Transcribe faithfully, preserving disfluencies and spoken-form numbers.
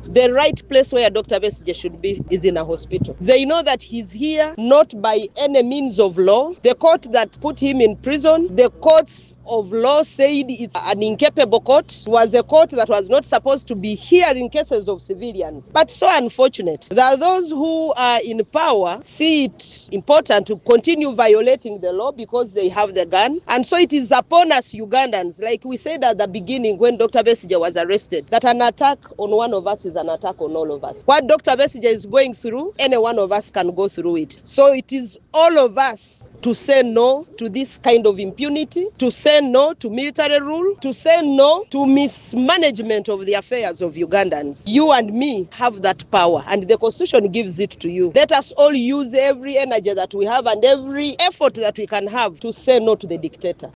the right place where Doctor Besigye should be is in a hospital. They know that he's here not by any means of law. The court that put him in prison, the courts of law said it's an incapable court. It was a court that was not supposed to be hearing cases of civilians. But so unfortunate that those who are in power see it important to continue violating the law because they have the gun. And so it is upon us Ugandans, like we said at the beginning when Doctor Besigye was arrested, that an attack on one of us is an attack on all of us. What Doctor Besigye is going through, any one of us can go through it. So it is all of us to say no to this kind of impunity, to say no to military rule, to say no to mismanagement of the affairs of Ugandans. You and me have that power, and the Constitution gives it to you. Let us all use every energy that we have and every effort that we can have to say no to the dictator.